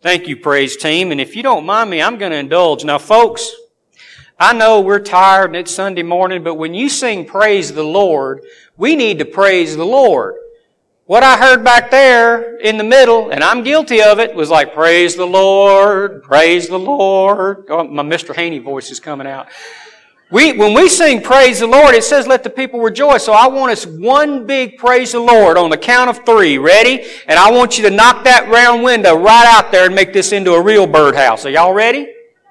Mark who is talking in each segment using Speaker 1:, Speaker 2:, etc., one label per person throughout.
Speaker 1: Thank you, praise team. And if you don't mind me, I'm going to indulge. Now, folks, I know we're tired and it's Sunday morning, but when you sing Praise the Lord, we need to praise the Lord. What I heard back there in the middle, and I'm guilty of it, was like, praise the Lord, praise the Lord. Oh, my Mr. Haney voice is coming out. When we sing praise the Lord, it says let the people rejoice. So I want us one big praise the Lord on the count of 3. Ready? And I want you to knock that round window right out there and make this into a real birdhouse. Are y'all ready?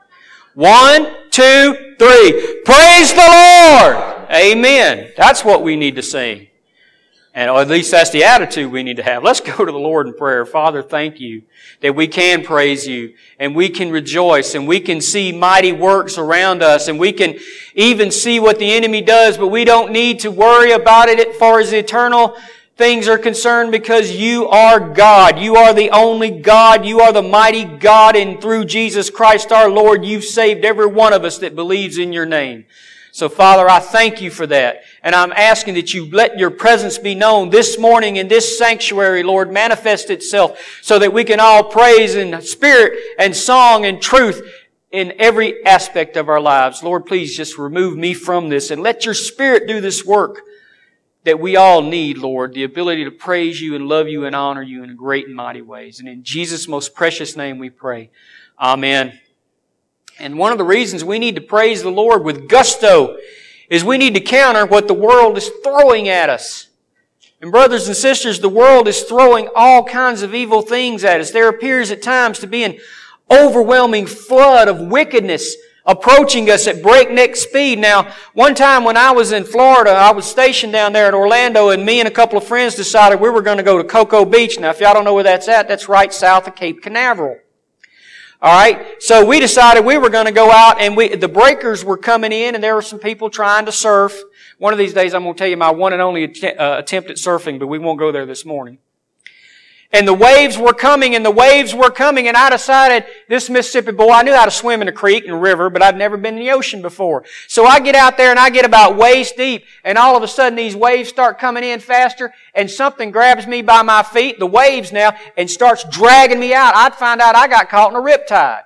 Speaker 1: 1, 2, 3. Praise the Lord! Amen. That's what we need to sing. And or at least that's the attitude we need to have. Let's go to the Lord in prayer. Father, thank you that we can praise you and we can rejoice and we can see mighty works around us and we can even see what the enemy does, but we don't need to worry about it as far as the eternal things are concerned because you are God. You are the only God. You are the mighty God, and through Jesus Christ our Lord, you've saved every one of us that believes in your name. So, Father, I thank you for that. And I'm asking that you let your presence be known this morning in this sanctuary, Lord, manifest itself so that we can all praise in spirit and song and truth in every aspect of our lives. Lord, please just remove me from this and let your Spirit do this work that we all need, Lord, the ability to praise you and love you and honor you in great and mighty ways. And in Jesus' most precious name we pray. Amen. And one of the reasons we need to praise the Lord with gusto is we need to counter what the world is throwing at us. And brothers and sisters, the world is throwing all kinds of evil things at us. There appears at times to be an overwhelming flood of wickedness approaching us at breakneck speed. Now, one time when I was in Florida, I was stationed down there in Orlando, and me and a couple of friends decided we were going to go to Cocoa Beach. Now, if y'all don't know where that's at, that's right south of Cape Canaveral. All right, so we decided we were going to go out, and the breakers were coming in, and there were some people trying to surf. One of these days, I'm going to tell you my one and only attempt at surfing, but we won't go there this morning. And the waves were coming, and I decided, this Mississippi boy, I knew how to swim in a creek and a river, but I'd never been in the ocean before. So I get out there, and I get about waist deep, and all of a sudden these waves start coming in faster, and something grabs me by my feet, the waves now, and starts dragging me out. I'd find out I got caught in a riptide.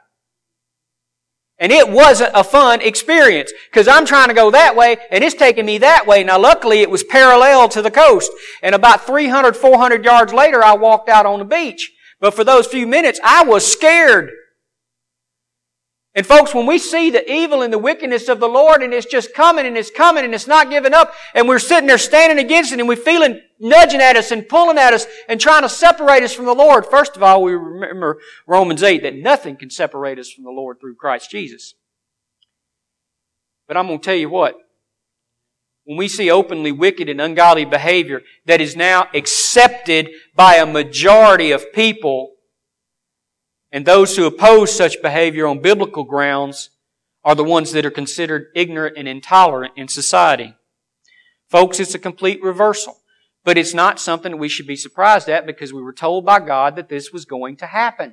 Speaker 1: And it wasn't a fun experience, because I'm trying to go that way, and it's taking me that way. Now, luckily, it was parallel to the coast. And about 300, 400 yards later, I walked out on the beach. But for those few minutes, I was scared. And folks, when we see the evil and the wickedness of the Lord, and it's just coming, and it's not giving up, and we're sitting there standing against it, and we feel it nudging at us and pulling at us and trying to separate us from the Lord. First of all, we remember Romans 8, that nothing can separate us from the Lord through Christ Jesus. But I'm going to tell you what, when we see openly wicked and ungodly behavior that is now accepted by a majority of people, and those who oppose such behavior on biblical grounds are the ones that are considered ignorant and intolerant in society. Folks, it's a complete reversal. But it's not something that we should be surprised at, because we were told by God that this was going to happen.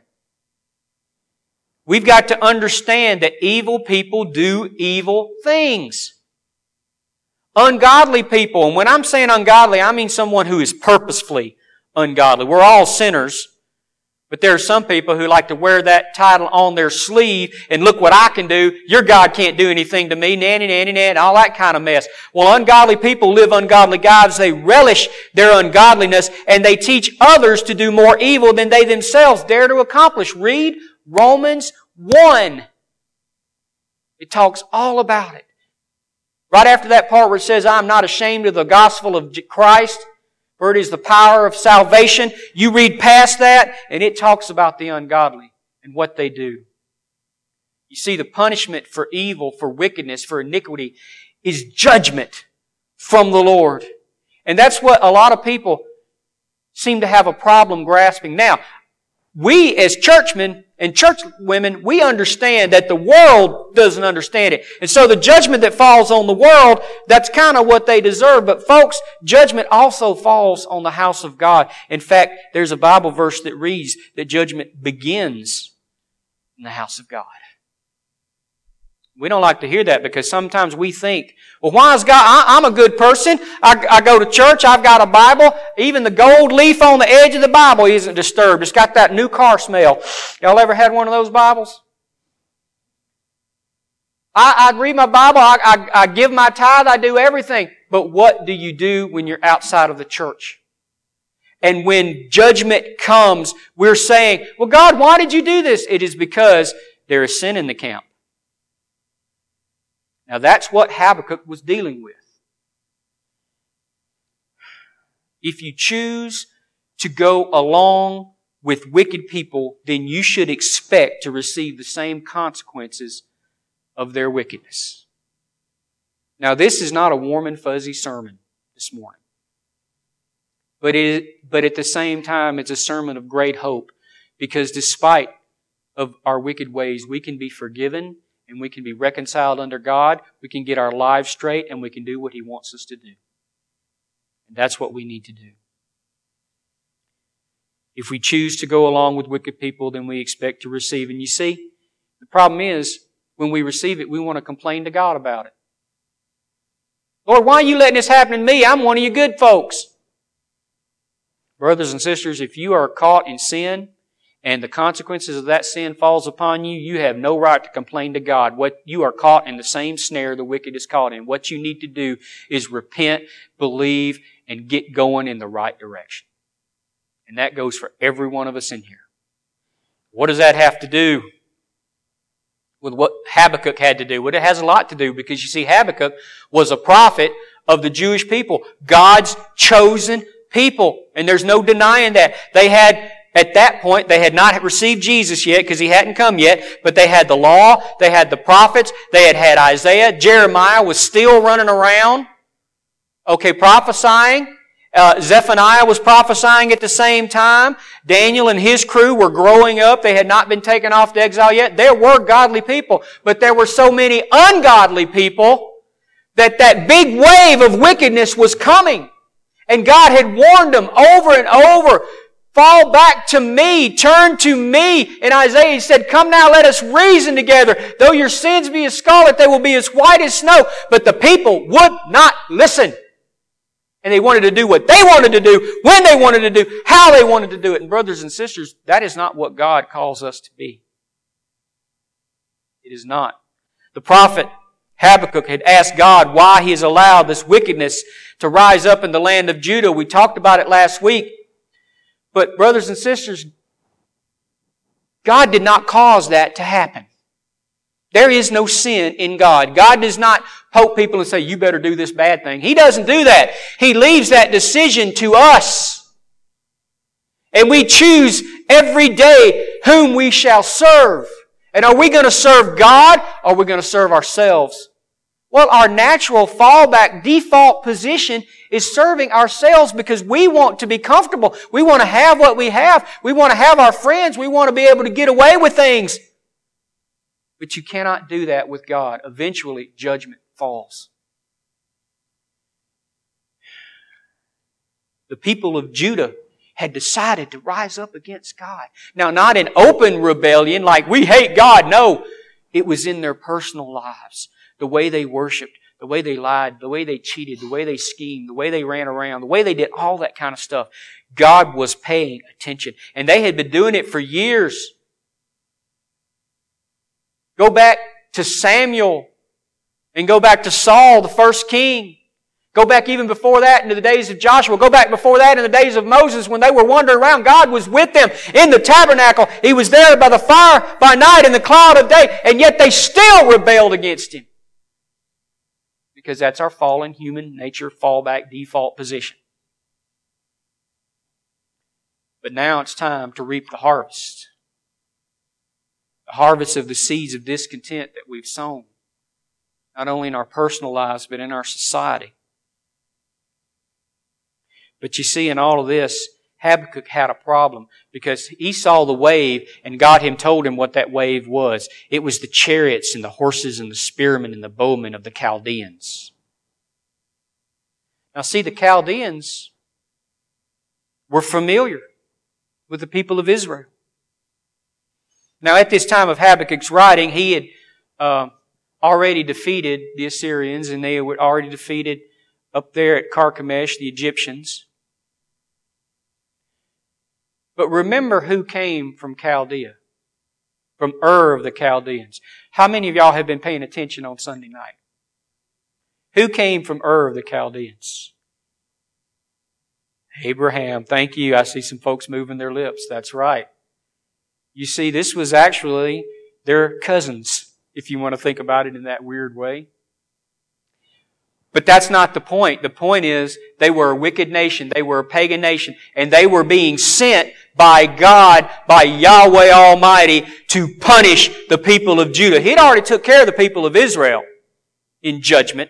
Speaker 1: We've got to understand that evil people do evil things. Ungodly people, and when I'm saying ungodly, I mean someone who is purposefully ungodly. We're all sinners. But there are some people who like to wear that title on their sleeve and look what I can do. Your God can't do anything to me. Nanny, all that kind of mess. Well, ungodly people live ungodly lives. They relish their ungodliness, and they teach others to do more evil than they themselves dare to accomplish. Read Romans 1. It talks all about it. Right after that part where it says, I'm not ashamed of the gospel of Christ, for it is the power of salvation. You read past that, and it talks about the ungodly and what they do. You see, the punishment for evil, for wickedness, for iniquity is judgment from the Lord. And that's what a lot of people seem to have a problem grasping. Now, we as churchmen and churchwomen, we understand that the world doesn't understand it. And so the judgment that falls on the world, that's kind of what they deserve. But folks, judgment also falls on the house of God. In fact, there's a Bible verse that reads that judgment begins in the house of God. We don't like to hear that because sometimes we think, well, why is God, I'm a good person. I go to church. I've got a Bible. Even the gold leaf on the edge of the Bible isn't disturbed. It's got that new car smell. Y'all ever had one of those Bibles? I read my Bible. I give my tithe. I do everything. But what do you do when you're outside of the church? And when judgment comes, we're saying, well, God, why did you do this? It is because there is sin in the camp. Now that's what Habakkuk was dealing with. If you choose to go along with wicked people, then you should expect to receive the same consequences of their wickedness. Now this is not a warm and fuzzy sermon this morning. But at the same time, it's a sermon of great hope, because despite of our wicked ways, we can be forgiven and we can be reconciled under God. We can get our lives straight and we can do what He wants us to do. And that's what we need to do. If we choose to go along with wicked people, then we expect to receive. And you see, the problem is, when we receive it, we want to complain to God about it. Lord, why are you letting this happen to me? I'm one of you good folks. Brothers and sisters, if you are caught in sin and the consequences of that sin falls upon you, you have no right to complain to God. What you are caught in the same snare the wicked is caught in. What you need to do is repent, believe, and get going in the right direction. And that goes for every one of us in here. What does that have to do with what Habakkuk had to do? Well, it has a lot to do, because you see, Habakkuk was a prophet of the Jewish people, God's chosen people. And there's no denying that. They had, at that point, they had not received Jesus yet because He hadn't come yet, but they had the law, they had the prophets, they had Isaiah, Jeremiah was still running around, prophesying. Zephaniah was prophesying at the same time. Daniel and his crew were growing up. They had not been taken off to exile yet. There were godly people, but there were so many ungodly people that big wave of wickedness was coming. And God had warned them over and over, fall back to me, turn to me. And Isaiah said, come now, let us reason together. Though your sins be as scarlet, they will be as white as snow. But the people would not listen. And they wanted to do what they wanted to do, when they wanted to do, how they wanted to do it. And brothers and sisters, that is not what God calls us to be. It is not. The prophet Habakkuk had asked God why He has allowed this wickedness to rise up in the land of Judah. We talked about it last week. But brothers and sisters, God did not cause that to happen. There is no sin in God. God does not poke people and say, you better do this bad thing. He doesn't do that. He leaves that decision to us. And we choose every day whom we shall serve. And are we going to serve God, or are we going to serve ourselves? Well, our natural fallback, default position is serving ourselves, because we want to be comfortable. We want to have what we have. We want to have our friends. We want to be able to get away with things. But you cannot do that with God. Eventually, judgment falls. The people of Judah had decided to rise up against God. Now, not in open rebellion, like we hate God. No, it was in their personal lives. The way they worshiped, the way they lied, the way they cheated, the way they schemed, the way they ran around, the way they did all that kind of stuff. God was paying attention. And they had been doing it for years. Go back to Samuel and go back to Saul, the first king. Go back even before that into the days of Joshua. Go back before that in the days of Moses when they were wandering around. God was with them in the tabernacle. He was there by the fire by night and the cloud of day. And yet they still rebelled against Him. Because that's our fallen human nature, fallback, default position. But now it's time to reap the harvest. The harvest of the seeds of discontent that we've sown. Not only in our personal lives, but in our society. But you see, in all of this, Habakkuk had a problem, because he saw the wave and God told him what that wave was. It was the chariots and the horses and the spearmen and the bowmen of the Chaldeans. Now see, the Chaldeans were familiar with the people of Israel. Now at this time of Habakkuk's writing, he had already defeated the Assyrians, and they were already defeated up there at Carchemish, the Egyptians. But remember who came from Chaldea, from Ur of the Chaldeans. How many of y'all have been paying attention on Sunday night? Who came from Ur of the Chaldeans? Abraham. Thank you. I see some folks moving their lips. That's right. You see, this was actually their cousins, if you want to think about it in that weird way. But that's not the point. The point is they were a wicked nation. They were a pagan nation. And they were being sent by God, by Yahweh Almighty, to punish the people of Judah. He'd already took care of the people of Israel in judgment.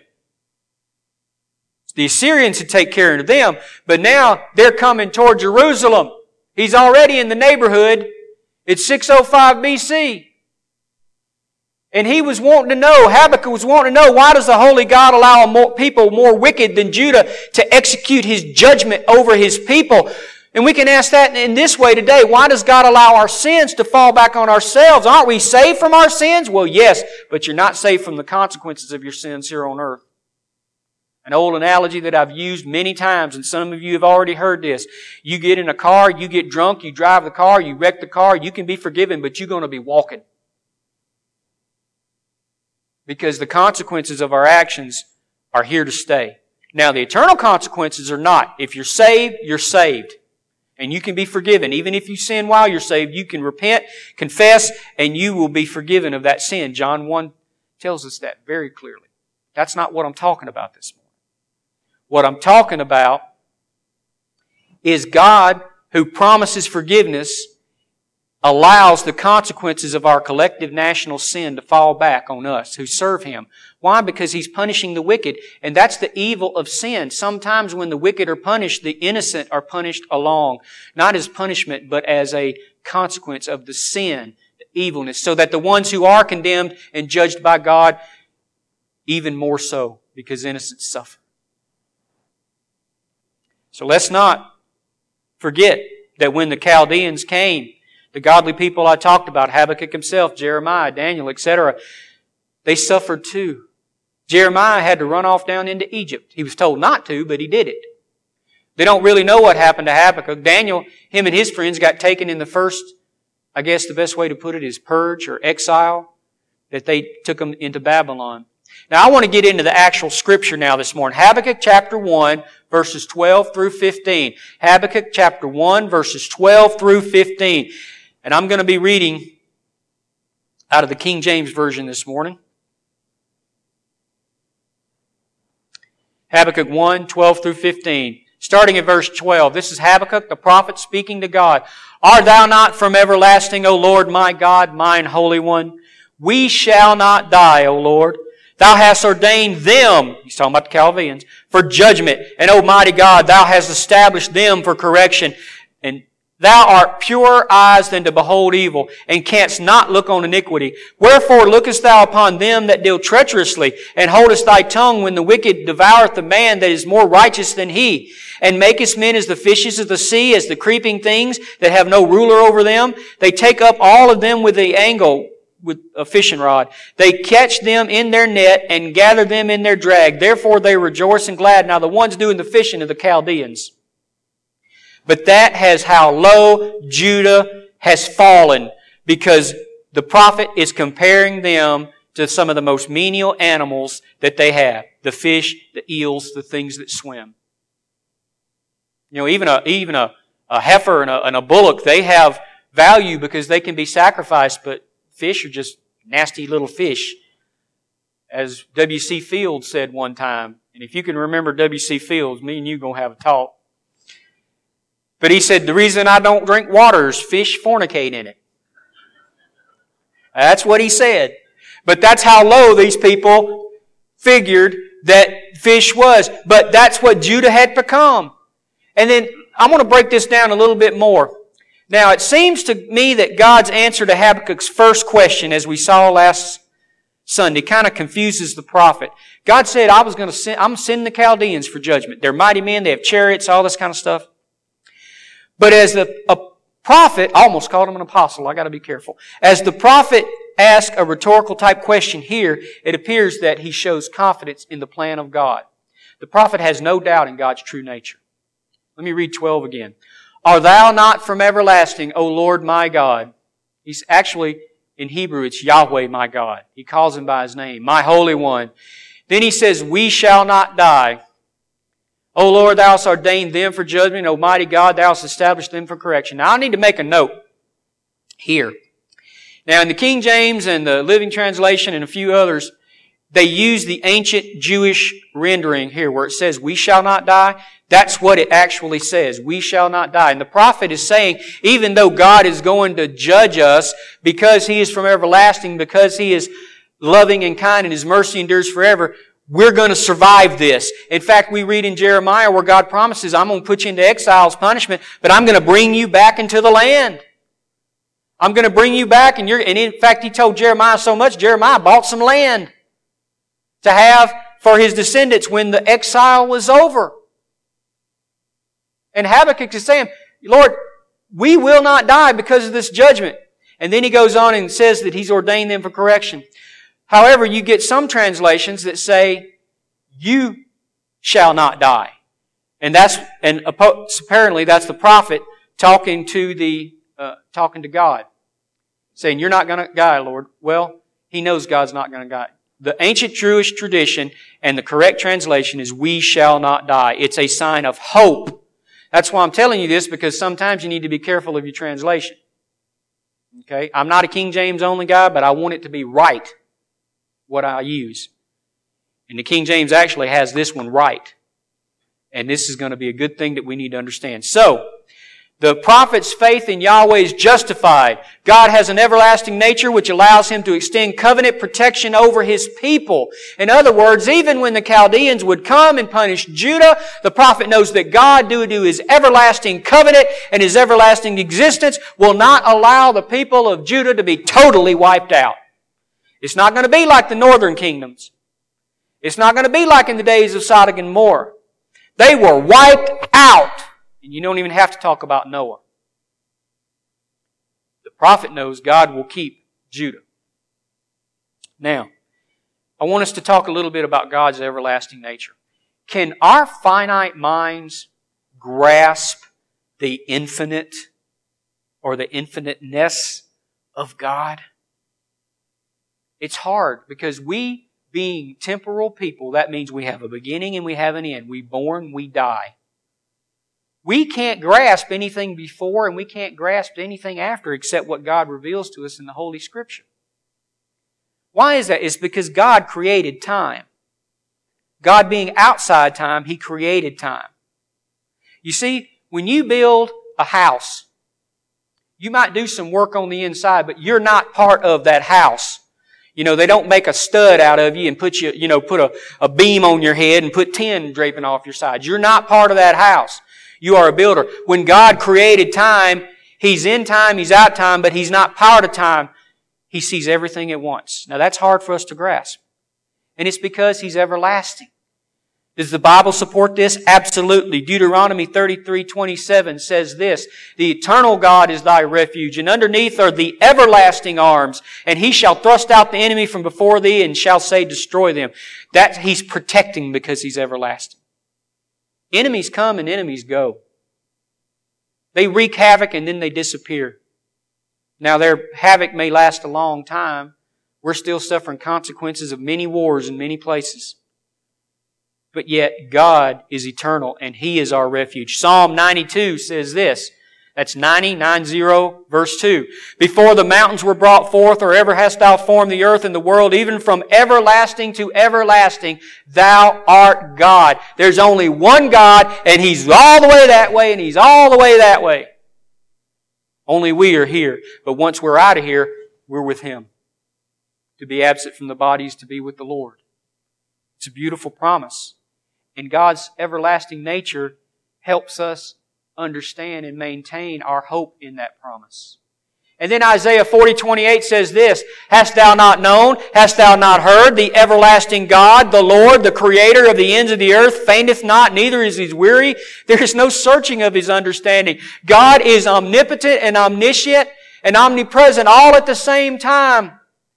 Speaker 1: The Assyrians had taken care of them, but now they're coming toward Jerusalem. He's already in the neighborhood. It's 605 BC. And he was wanting to know, Habakkuk was wanting to know, why does the Holy God allow people more wicked than Judah to execute His judgment over His people? And we can ask that in this way today. Why does God allow our sins to fall back on ourselves? Aren't we saved from our sins? Well, yes, but you're not saved from the consequences of your sins here on earth. An old analogy that I've used many times, and some of you have already heard this. You get in a car, you get drunk, you drive the car, you wreck the car, you can be forgiven, but you're going to be walking. Because the consequences of our actions are here to stay. Now, the eternal consequences are not. If you're saved, you're saved. And you can be forgiven. Even if you sin while you're saved, you can repent, confess, and you will be forgiven of that sin. John 1 tells us that very clearly. That's not what I'm talking about this morning. What I'm talking about is God, who promises forgiveness, allows the consequences of our collective national sin to fall back on us who serve Him. Why? Because He's punishing the wicked. And that's the evil of sin. Sometimes when the wicked are punished, the innocent are punished along. Not as punishment, but as a consequence of the sin, the evilness. So that the ones who are condemned and judged by God, even more so, because innocents suffer. So let's not forget that when the Chaldeans came, the godly people I talked about, Habakkuk himself, Jeremiah, Daniel, etc., they suffered too. Jeremiah had to run off down into Egypt. He was told not to, but he did it. They don't really know what happened to Habakkuk. Daniel, him and his friends got taken in the first, I guess the best way to put it is purge or exile, that they took them into Babylon. Now I want to get into the actual scripture now this morning. Habakkuk chapter 1, verses 12 through 15. Habakkuk chapter 1, verses 12 through 15. And I'm going to be reading out of the King James Version this morning. Habakkuk 1, 12 through 15. Starting at verse 12. This is Habakkuk, the prophet, speaking to God. Art thou not from everlasting, O Lord, my God, mine Holy One? We shall not die, O Lord. Thou hast ordained them, he's talking about the Chaldeans, for judgment. And, O mighty God, Thou hast established them for correction. And Thou art purer eyes than to behold evil, and canst not look on iniquity. Wherefore lookest Thou upon them that deal treacherously, and holdest Thy tongue when the wicked devoureth the man that is more righteous than he, and makest men as the fishes of the sea, as the creeping things that have no ruler over them? They take up all of them with the angle, with a fishing rod. They catch them in their net and gather them in their drag. Therefore they rejoice and glad. Now the ones doing the fishing are the Chaldeans. But that has how low Judah has fallen, because the prophet is comparing them to some of the most menial animals that they have. The fish, the eels, the things that swim. You know, even a heifer and a bullock, they have value because they can be sacrificed, but fish are just nasty little fish. As W.C. Fields said one time, and if you can remember W.C. Fields, me and you are going to have a talk. But he said, the reason I don't drink water is fish fornicate in it. That's what he said. But that's how low these people figured that fish was. But that's what Judah had become. And then I'm going to break this down a little bit more. Now, it seems to me that God's answer to Habakkuk's first question, as we saw last Sunday, kind of confuses the prophet. God said, I'm sending the Chaldeans for judgment. They're mighty men, they have chariots, all this kind of stuff. But as a prophet, I almost called him an apostle, I got to be careful. As the prophet ask a rhetorical type question here, it appears that he shows confidence in the plan of God. The prophet has no doubt in God's true nature. Let me read 12 again. Art thou not from everlasting, O Lord my God? He's actually, in Hebrew, it's Yahweh my God. He calls Him by His name, my Holy One. Then he says, we shall not die. O Lord, Thou hast ordained them for judgment. O mighty God, Thou hast established them for correction. Now I need to make a note here. Now in the King James and the Living Translation and a few others, they use the ancient Jewish rendering here where it says, we shall not die. That's what it actually says. We shall not die. And the prophet is saying, even though God is going to judge us because He is from everlasting, because He is loving and kind and His mercy endures forever, we're going to survive this. In fact, we read in Jeremiah where God promises, I'm going to put you into exile's punishment, but I'm going to bring you back into the land. I'm going to bring you back, and in fact, He told Jeremiah so much, Jeremiah bought some land to have for his descendants when the exile was over. And Habakkuk is saying, Lord, we will not die because of this judgment. And then he goes on and says that He's ordained them for correction. However, you get some translations that say, you shall not die. And apparently that's the prophet talking to God. Saying, you're not going to die, Lord. Well, he knows God's not going to die. The ancient Jewish tradition and the correct translation is, we shall not die. It's a sign of hope. That's why I'm telling you this, because sometimes you need to be careful of your translation. Okay? I'm not a King James only guy, but I want it to be right, what I use. And the King James actually has this one right. And this is going to be a good thing that we need to understand. So, the prophet's faith in Yahweh is justified. God has an everlasting nature which allows Him to extend covenant protection over His people. In other words, even when the Chaldeans would come and punish Judah, the prophet knows that God, due to His everlasting covenant and His everlasting existence, will not allow the people of Judah to be totally wiped out. It's not going to be like the northern kingdoms. It's not going to be like in the days of Sodom and Gomorrah. They were wiped out. And you don't even have to talk about Noah. The prophet knows God will keep Judah. Now, I want us to talk a little bit about God's everlasting nature. Can our finite minds grasp the infinite or the infiniteness of God? It's hard because we, being temporal people, that means we have a beginning and we have an end. We born, we die. We can't grasp anything before and we can't grasp anything after except what God reveals to us in the Holy Scripture. Why is that? It's because God created time. God being outside time, He created time. You see, when you build a house, you might do some work on the inside, but you're not part of that house. You know, they don't make a stud out of you and put a beam on your head and put tin draping off your sides. You're not part of that house. You are a builder. When God created time, He's in time, He's out time, but He's not part of time. He sees everything at once. Now that's hard for us to grasp. And it's because He's everlasting. Does the Bible support this? Absolutely. Deuteronomy 33:27 says this, the eternal God is thy refuge, and underneath are the everlasting arms, and He shall thrust out the enemy from before thee, and shall say, destroy them. That He's protecting because He's everlasting. Enemies come and enemies go. They wreak havoc and then they disappear. Now their havoc may last a long time. We're still suffering consequences of many wars in many places. But yet God is eternal and He is our refuge. Psalm 92 says this. That's 90 verse 2. Before the mountains were brought forth, or ever hast Thou formed the earth and the world, even from everlasting to everlasting, Thou art God. There's only one God, and He's all the way that way, and He's all the way that way. Only we are here. But once we're out of here, we're with Him. To be absent from the body is to be with the Lord. It's a beautiful promise. And God's everlasting nature helps us understand and maintain our hope in that promise. And then Isaiah 40:28 says this, hast thou not known, hast thou not heard, the everlasting God, the Lord, the Creator of the ends of the earth, fainteth not, neither is He weary. There is no searching of His understanding. God is omnipotent and omniscient and omnipresent all at the same time.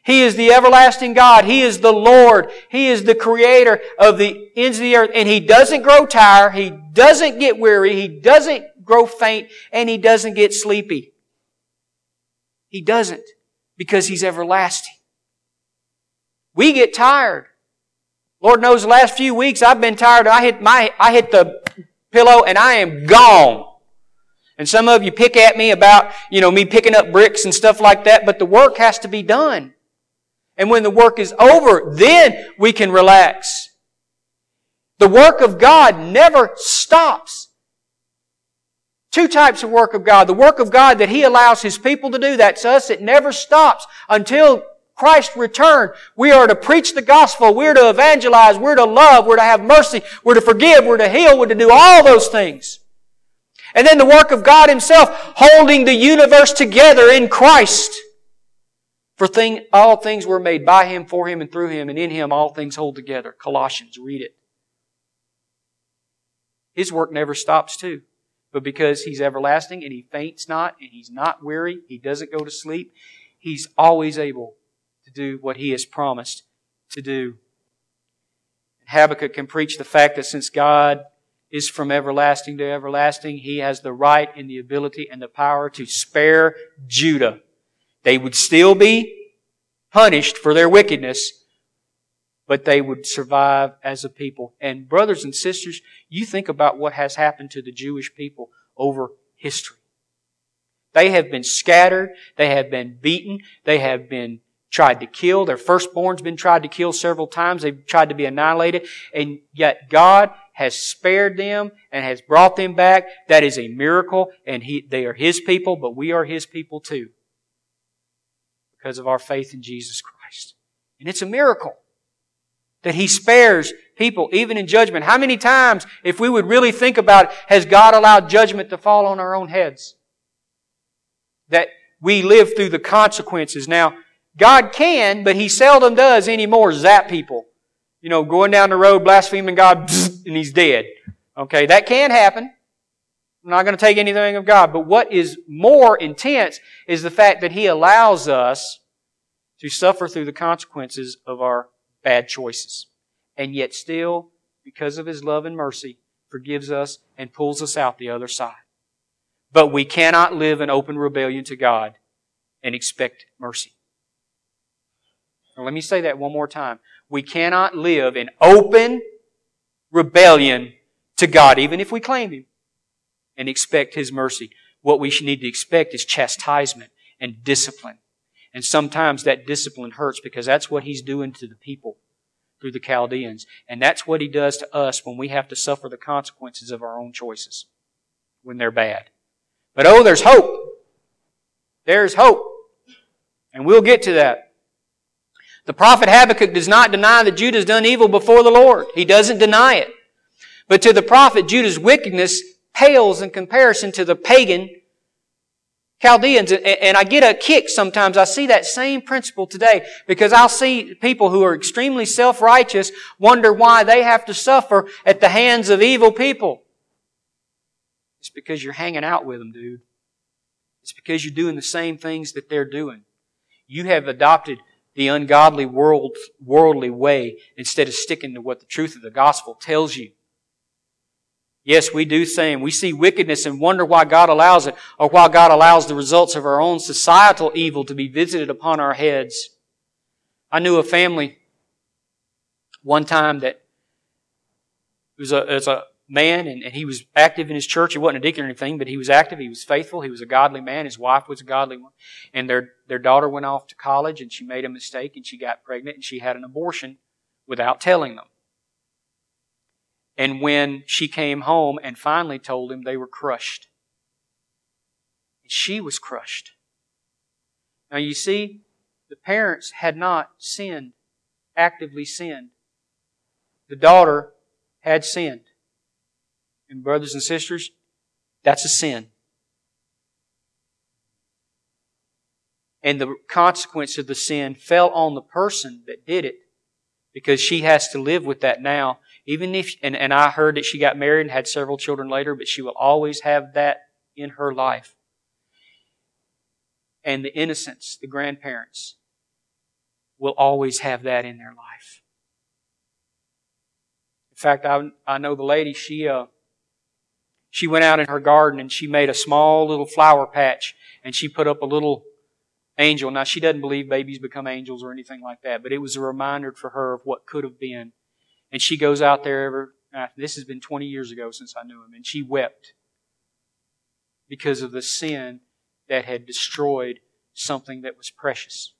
Speaker 1: He is the everlasting God. He is the Lord. He is the Creator of the ends of the earth. And He doesn't grow tired. He doesn't get weary. He doesn't grow faint. And He doesn't get sleepy. He doesn't. Because He's everlasting. We get tired. Lord knows the last few weeks I've been tired. I hit the pillow and I am gone. And some of you pick at me about, me picking up bricks and stuff like that, but the work has to be done. And when the work is over, then we can relax. The work of God never stops. Two types of work of God. The work of God that He allows His people to do, that's us. It never stops until Christ's return. We are to preach the gospel. We're to evangelize. We're to love. We're to have mercy. We're to forgive. We're to heal. We're to do all those things. And then the work of God Himself, holding the universe together in Christ. For all things were made by Him, for Him, and through Him, and in Him all things hold together. Colossians, read it. His work never stops too. But because He's everlasting and He faints not and He's not weary, He doesn't go to sleep, He's always able to do what He has promised to do. Habakkuk can preach the fact that since God is from everlasting to everlasting, He has the right and the ability and the power to spare Judah. They would still be punished for their wickedness, but they would survive as a people. And brothers and sisters, you think about what has happened to the Jewish people over history. They have been scattered. They have been beaten. They have been tried to kill. Their firstborn's been tried to kill several times. They've tried to be annihilated. And yet God has spared them and has brought them back. That is a miracle. And they are His people, but we are His people too. Because of our faith in Jesus Christ. And it's a miracle that He spares people even in judgment. How many times, if we would really think about it, has God allowed judgment to fall on our own heads? That we live through the consequences. Now, God can, but He seldom does anymore zap people. Going down the road, blaspheming God, and he's dead. Okay, that can happen. I'm not going to take anything of God. But what is more intense is the fact that He allows us to suffer through the consequences of our bad choices. And yet still, because of His love and mercy, forgives us and pulls us out the other side. But we cannot live in open rebellion to God and expect mercy. Now, let me say that one more time. We cannot live in open rebellion to God, even if we claim Him, and expect His mercy. What we need to expect is chastisement and discipline. And sometimes that discipline hurts because that's what He's doing to the people through the Chaldeans. And that's what He does to us when we have to suffer the consequences of our own choices when they're bad. But there's hope. There's hope. And we'll get to that. The prophet Habakkuk does not deny that Judah has done evil before the Lord. He doesn't deny it. But to the prophet, Judah's wickedness pales in comparison to the pagan Chaldeans. And I get a kick sometimes. I see that same principle today because I'll see people who are extremely self-righteous wonder why they have to suffer at the hands of evil people. It's because you're hanging out with them, dude. It's because you're doing the same things that they're doing. You have adopted the ungodly worldly way instead of sticking to what the truth of the gospel tells you. Yes, we do say, and we see wickedness and wonder why God allows it, or why God allows the results of our own societal evil to be visited upon our heads. I knew a family one time that was a man, and he was active in his church. He wasn't a deacon or anything, but he was active. He was faithful. He was a godly man. His wife was a godly one. And their daughter went off to college, and she made a mistake, and she got pregnant, and she had an abortion without telling them. And when she came home and finally told him, they were crushed. She was crushed. Now you see, the parents had not sinned, actively sinned. The daughter had sinned. And brothers and sisters, that's a sin. And the consequence of the sin fell on the person that did it, because she has to live with that now. Even if, and I heard that she got married and had several children later, but she will always have that in her life. And the innocents, the grandparents, will always have that in their life. In fact, I know the lady, she went out in her garden and she made a small little flower patch and she put up a little angel. Now, she doesn't believe babies become angels or anything like that, but it was a reminder for her of what could have been. And she goes out there this has been 20 years ago since I knew him, and she wept because of the sin that had destroyed something that was precious.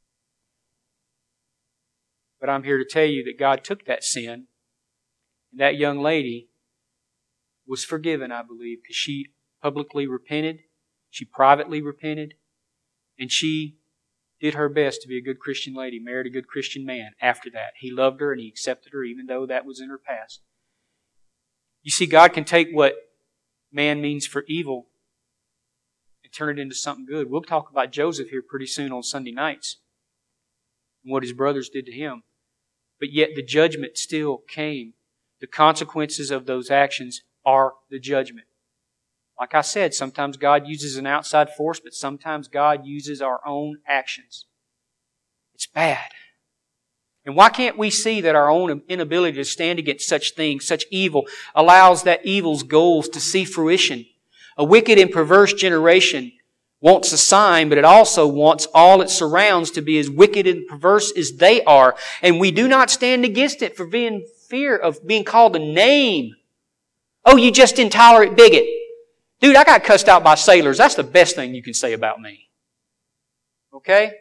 Speaker 1: But I'm here to tell you that God took that sin, and that young lady was forgiven, I believe, because she publicly repented, she privately repented, and she did her best to be a good Christian lady, married a good Christian man after that. He loved her and he accepted her even though that was in her past. You see, God can take what man means for evil and turn it into something good. We'll talk about Joseph here pretty soon on Sunday nights and what his brothers did to him. But yet the judgment still came. The consequences of those actions are the judgment. Like I said, sometimes God uses an outside force, but sometimes God uses our own actions. It's bad. And why can't we see that our own inability to stand against such things, such evil, allows that evil's goals to see fruition? A wicked and perverse generation wants a sign, but it also wants all it surrounds to be as wicked and perverse as they are. And we do not stand against it for being fear of being called a name. Oh, you just intolerant bigot. Dude, I got cussed out by sailors. That's the best thing you can say about me. Okay?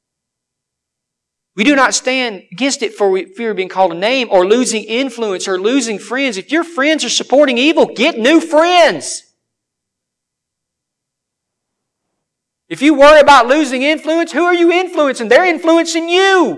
Speaker 1: We do not stand against it for fear of being called a name or losing influence or losing friends. If your friends are supporting evil, get new friends. If you worry about losing influence, who are you influencing? They're influencing you.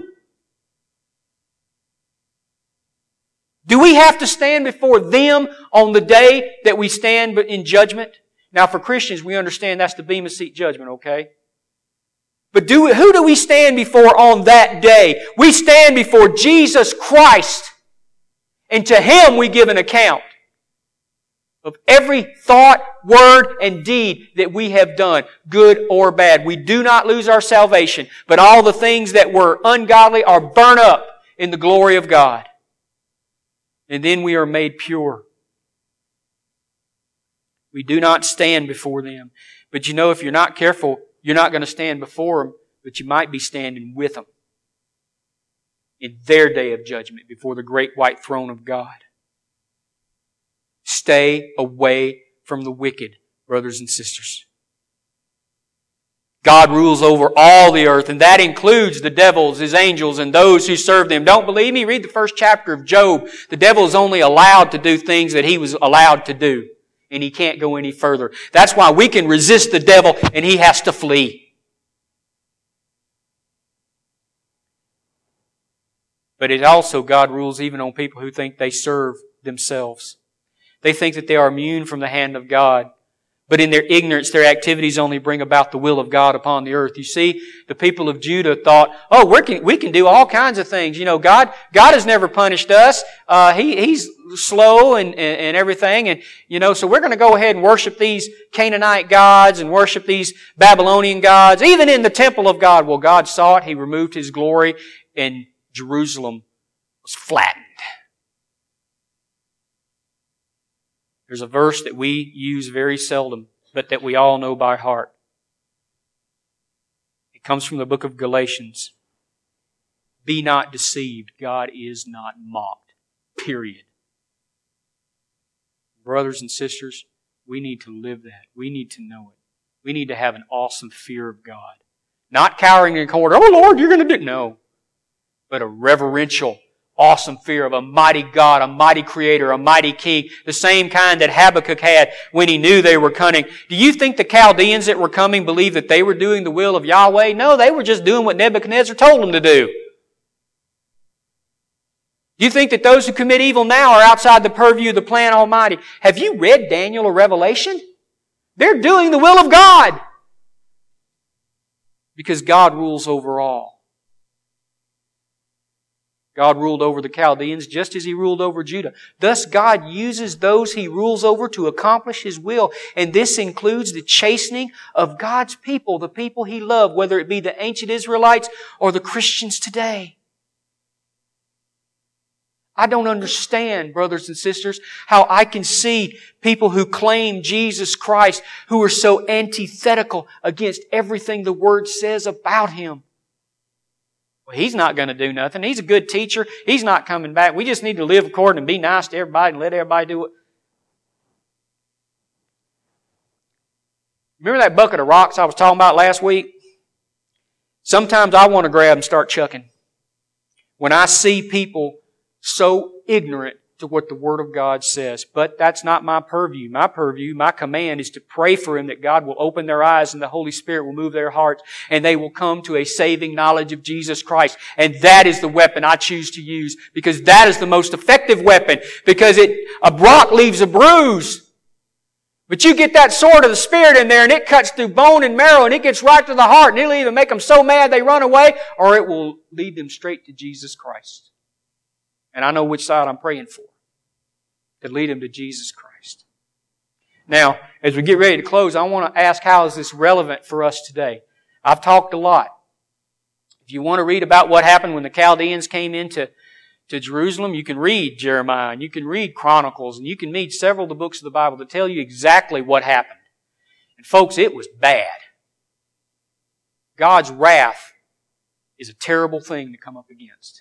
Speaker 1: Do we have to stand before them on the day that we stand in judgment? Now, for Christians, we understand that's the Bema Seat judgment, okay? But who do we stand before on that day? We stand before Jesus Christ. And to Him we give an account of every thought, word, and deed that we have done, good or bad. We do not lose our salvation, but all the things that were ungodly are burnt up in the glory of God. And then we are made pure. We do not stand before them. But you know, if you're not careful, you're not going to stand before them, but you might be standing with them in their day of judgment before the great white throne of God. Stay away from the wicked, brothers and sisters. God rules over all the earth, and that includes the devils, His angels, and those who serve them. Don't believe me? Read the first chapter of Job. The devil is only allowed to do things that he was allowed to do, and he can't go any further. That's why we can resist the devil, and he has to flee. But it also, God rules even on people who think they serve themselves. They think that they are immune from the hand of God. But in their ignorance, their activities only bring about the will of God upon the earth. You see, the people of Judah thought, oh, we can do all kinds of things. You know, God has never punished us. He's slow and everything. And, you know, so we're going to go ahead and worship these Canaanite gods and worship these Babylonian gods, even in the temple of God. Well, God saw it. He removed His glory, and Jerusalem was flattened. There's a verse that we use very seldom, but that we all know by heart. It comes from the book of Galatians. Be not deceived. God is not mocked. Period. Brothers and sisters, we need to live that. We need to know it. We need to have an awesome fear of God. Not cowering in a corner, oh Lord, you're going to do... No. But a reverential, awesome fear of a mighty God, a mighty Creator, a mighty King, the same kind that Habakkuk had when he knew they were coming. Do you think the Chaldeans that were coming believed that they were doing the will of Yahweh? No, they were just doing what Nebuchadnezzar told them to do. Do you think that those who commit evil now are outside the purview of the plan Almighty? Have you read Daniel or Revelation? They're doing the will of God. Because God rules over all. God ruled over the Chaldeans just as He ruled over Judah. Thus God uses those He rules over to accomplish His will. And this includes the chastening of God's people, the people He loved, whether it be the ancient Israelites or the Christians today. I don't understand, brothers and sisters, how I can see people who claim Jesus Christ who are so antithetical against everything the Word says about Him. Well, He's not going to do nothing. He's a good teacher. He's not coming back. We just need to live according and be nice to everybody and let everybody do it. Remember that bucket of rocks I was talking about last week? Sometimes I want to grab and start chucking. When I see people so ignorant to what the Word of God says. But that's not my purview. My purview, my command is to pray for them that God will open their eyes and the Holy Spirit will move their hearts and they will come to a saving knowledge of Jesus Christ. And that is the weapon I choose to use because that is the most effective weapon because a rock leaves a bruise. But you get that sword of the Spirit in there and it cuts through bone and marrow and it gets right to the heart and it'll either make them so mad they run away or it will lead them straight to Jesus Christ. And I know which side I'm praying for. To lead them to Jesus Christ. Now, as we get ready to close, I want to ask how is this relevant for us today? I've talked a lot. If you want to read about what happened when the Chaldeans came into Jerusalem, you can read Jeremiah and you can read Chronicles and you can read several of the books of the Bible that tell you exactly what happened. And folks, it was bad. God's wrath is a terrible thing to come up against.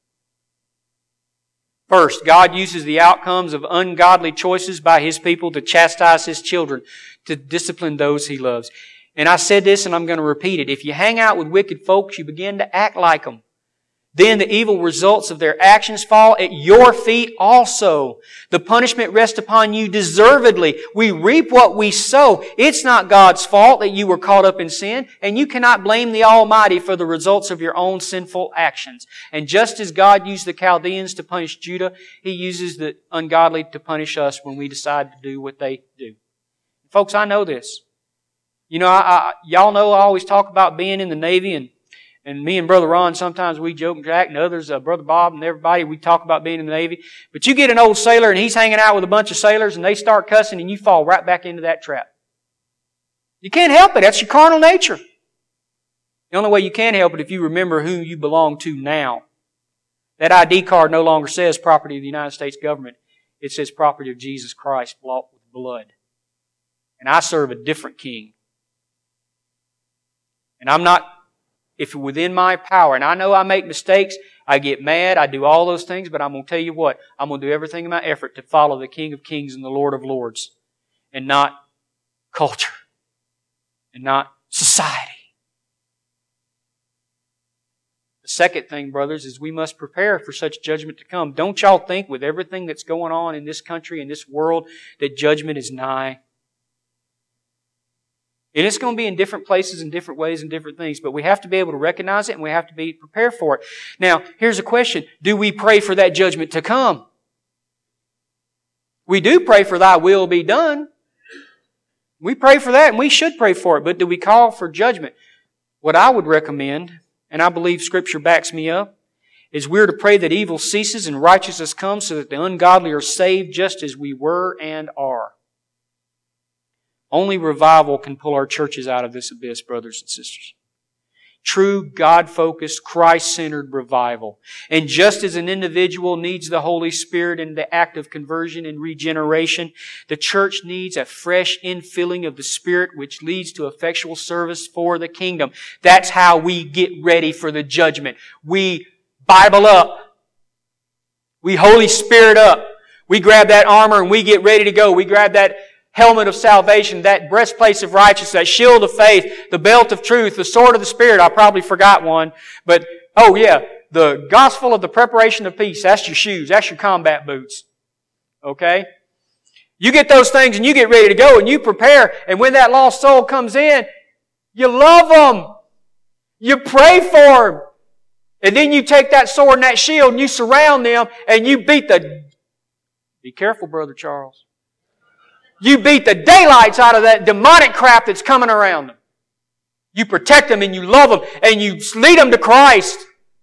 Speaker 1: First, God uses the outcomes of ungodly choices by His people to chastise His children, to discipline those He loves. And I said this and I'm going to repeat it. If you hang out with wicked folks, you begin to act like them. Then the evil results of their actions fall at your feet also. The punishment rests upon you deservedly. We reap what we sow. It's not God's fault that you were caught up in sin, and you cannot blame the Almighty for the results of your own sinful actions. And just as God used the Chaldeans to punish Judah, He uses the ungodly to punish us when we decide to do what they do. Folks, I know this. You know, y'all know I always talk about being in the Navy and me and Brother Ron, sometimes we joke and Jack and others, Brother Bob and everybody, we talk about being in the Navy. But you get an old sailor and he's hanging out with a bunch of sailors and they start cussing and you fall right back into that trap. You can't help it. That's your carnal nature. The only way you can help it if you remember who you belong to now. That ID card no longer says property of the United States government. It says property of Jesus Christ bought with blood. And I serve a different king. And I'm not, if within my power, and I know I make mistakes, I get mad, I do all those things, but I'm going to tell you what, I'm going to do everything in my effort to follow the King of Kings and the Lord of Lords, and not culture, and not society. The second thing, brothers, is we must prepare for such judgment to come. Don't y'all think with everything that's going on in this country, in this world, that judgment is nigh? And it's going to be in different places, in different ways, and different things. But we have to be able to recognize it and we have to be prepared for it. Now, here's a question. Do we pray for that judgment to come? We do pray for Thy will be done. We pray for that and we should pray for it. But do we call for judgment? What I would recommend, and I believe Scripture backs me up, is we're to pray that evil ceases and righteousness comes so that the ungodly are saved just as we were and are. Only revival can pull our churches out of this abyss, brothers and sisters. True, God-focused, Christ-centered revival. And just as an individual needs the Holy Spirit in the act of conversion and regeneration, the church needs a fresh infilling of the Spirit which leads to effectual service for the kingdom. That's how we get ready for the judgment. We Bible up. We Holy Spirit up. We grab that armor and we get ready to go. We grab that helmet of salvation, that breastplate of righteousness, that shield of faith, the belt of truth, the sword of the Spirit. I probably forgot one. But, oh yeah, the gospel of the preparation of peace. That's your shoes. That's your combat boots. Okay? You get those things and you get ready to go and you prepare. And when that lost soul comes in, you love them. You pray for them. And then you take that sword and that shield and you surround them and you beat the... Be careful, Brother Charles. You beat the daylights out of that demonic crap that's coming around them. You protect them and you love them and you lead them to Christ.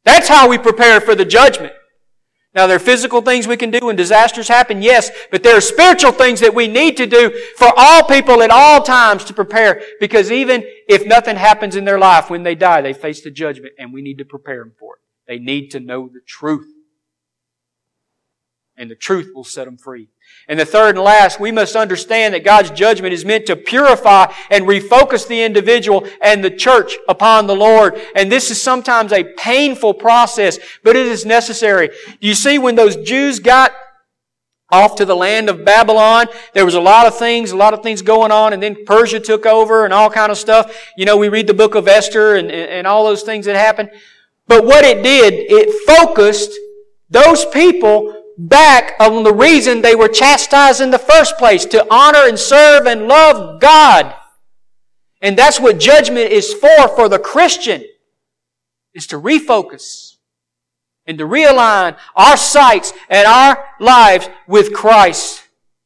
Speaker 1: That's how we prepare for the judgment. Now, there are physical things we can do when disasters happen, yes, but there are spiritual things that we need to do for all people at all times to prepare, because even if nothing happens in their life, when they die, they face the judgment, and we need to prepare them for it. They need to know the truth. And the truth will set them free. And the third and last, we must understand that God's judgment is meant to purify and refocus the individual and the church upon the Lord. And this is sometimes a painful process, but it is necessary. You see, when those Jews got off to the land of Babylon, there was a lot of things going on, and then Persia took over and all kind of stuff. You know, we read the book of Esther and all those things that happened. But what it did, it focused those people back on the reason they were chastised in the first place, to honor and serve and love God. And that's what judgment is for the Christian, is to refocus and to realign our sights and our lives with Christ.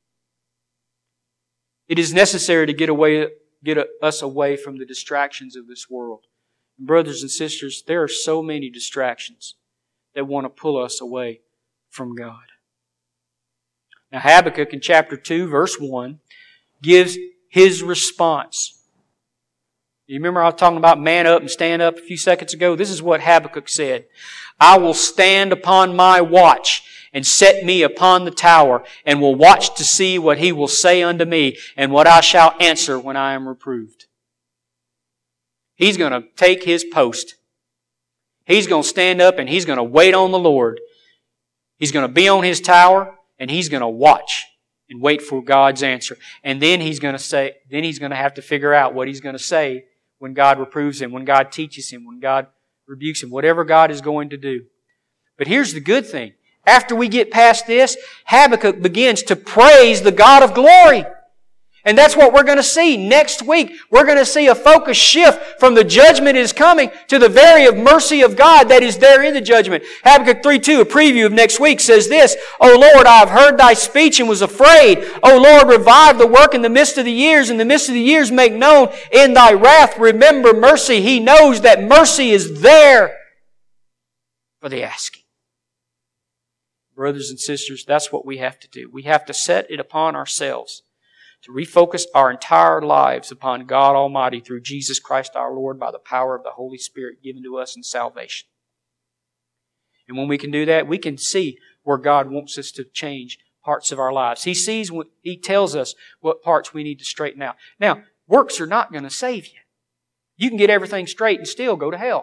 Speaker 1: It is necessary to get us away from the distractions of this world. And brothers and sisters, there are so many distractions that want to pull us away from God. Now, Habakkuk in chapter 2, verse 1, gives his response. You remember I was talking about man up and stand up a few seconds ago? This is what Habakkuk said. I will stand upon my watch and set me upon the tower, and will watch to see what he will say unto me, and what I shall answer when I am reproved. He's going to take his post. He's going to stand up and he's going to wait on the Lord. He's going to be on his tower, and he's going to watch and wait for God's answer. And then he's going to have to figure out what he's going to say when God reproves him, when God teaches him, when God rebukes him, whatever God is going to do. But here's the good thing. After we get past this, Habakkuk begins to praise the God of glory. And that's what we're going to see next week. We're going to see a focus shift from the judgment is coming to the very mercy of God that is there in the judgment. Habakkuk 3:2, a preview of next week, says this, O Lord, I have heard thy speech and was afraid. O Lord, revive the work in the midst of the years. In the midst of the years make known in thy wrath. Remember mercy. He knows that mercy is there for the asking. Brothers and sisters, that's what we have to do. We have to set it upon ourselves to refocus our entire lives upon God Almighty through Jesus Christ our Lord by the power of the Holy Spirit given to us in salvation. And when we can do that, we can see where God wants us to change parts of our lives. He tells us what parts we need to straighten out. Now, works are not going to save you. You can get everything straight and still go to hell.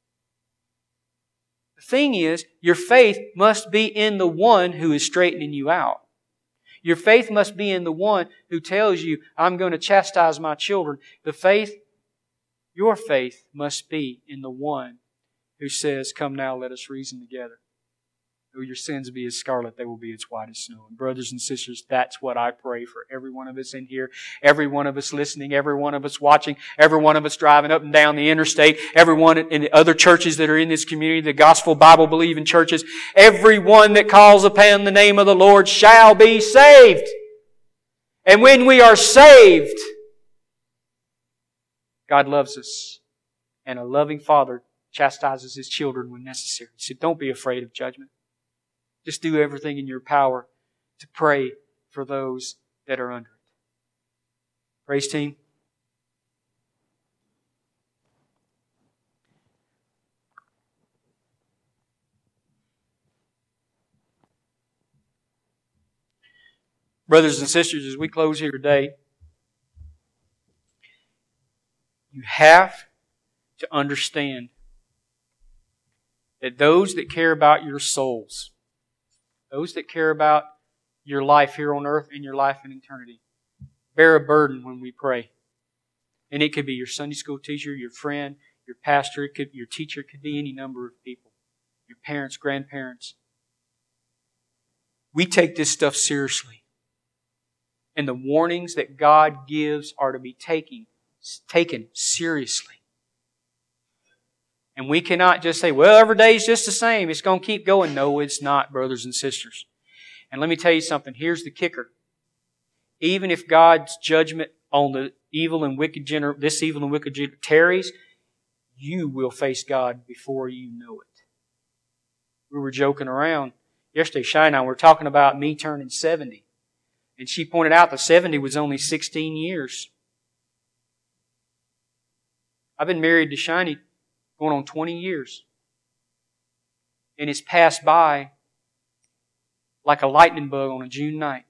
Speaker 1: The thing is, your faith must be in the one who is straightening you out. Your faith must be in the one who tells you, I'm going to chastise my children. Your faith must be in the one who says, come now, let us reason together. Though your sins be as scarlet, they will be as white as snow. And brothers and sisters, that's what I pray for every one of us in here, every one of us listening, every one of us watching, every one of us driving up and down the interstate, everyone in the other churches that are in this community, the gospel Bible-believing churches, everyone that calls upon the name of the Lord shall be saved. And when we are saved, God loves us. And a loving Father chastises His children when necessary. So don't be afraid of judgment. Just do everything in your power to pray for those that are under it. Praise team. Brothers and sisters, as we close here today, you have to understand that those that care about your souls, those that care about your life here on earth and your life in eternity, bear a burden when we pray. And it could be your Sunday school teacher, your friend, your pastor, your teacher, it could be any number of people. Your parents, grandparents. We take this stuff seriously. And the warnings that God gives are to be taken seriously. And we cannot just say, well, every day is just the same. It's going to keep going. No, it's not, brothers and sisters. And let me tell you something. Here's the kicker. Even if God's judgment on the evil and wicked tarries, you will face God before you know it. We were joking around yesterday. Shai and I were talking about me turning 70. And she pointed out that 70 was only 16 years. I've been married to Shiny going on 20 years. And it's passed by like a lightning bug on a June night.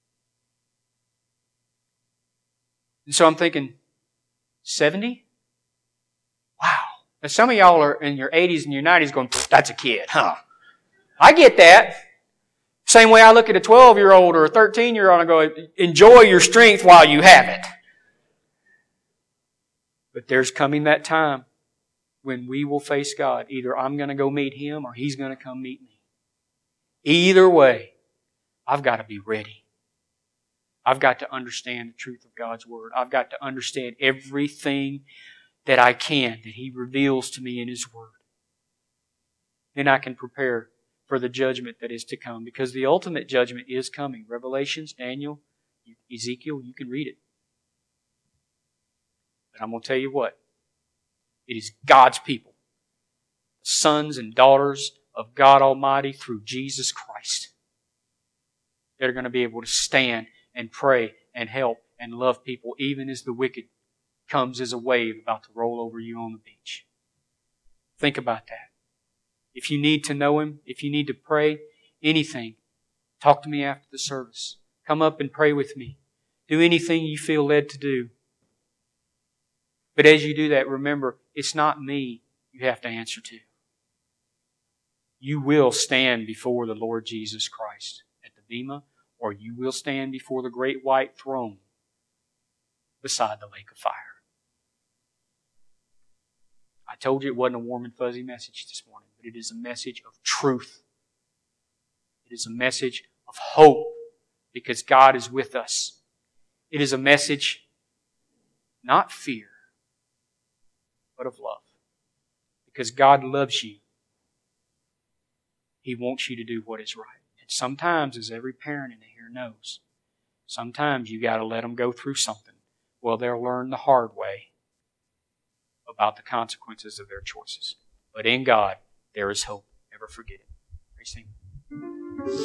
Speaker 1: And so I'm thinking, 70? Wow. Now some of y'all are in your 80s and your 90s going, that's a kid, huh? I get that. Same way I look at a 12-year-old or a 13-year-old and go, enjoy your strength while you have it. But there's coming that time when we will face God. Either I'm going to go meet Him or He's going to come meet me. Either way, I've got to be ready. I've got to understand the truth of God's Word. I've got to understand everything that I can, that He reveals to me in His Word. Then I can prepare for the judgment that is to come, because the ultimate judgment is coming. Revelations, Daniel, Ezekiel, you can read it. But I'm going to tell you what. It is God's people, sons and daughters of God Almighty through Jesus Christ, that are going to be able to stand and pray and help and love people even as the wicked comes as a wave about to roll over you on the beach. Think about that. If you need to know Him, if you need to pray, anything, talk to me after the service. Come up and pray with me. Do anything you feel led to do. But as you do that, remember, it's not me you have to answer to. You will stand before the Lord Jesus Christ at the Bema, or you will stand before the great white throne beside the lake of fire. I told you it wasn't a warm and fuzzy message this morning, but it is a message of truth. It is a message of hope, because God is with us. It is a message, not fear, but of love. Because God loves you. He wants you to do what is right. And sometimes, as every parent in here knows, sometimes you got to let them go through something. Well, they'll learn the hard way about the consequences of their choices. But in God, there is hope. Never forget it. Praise Him.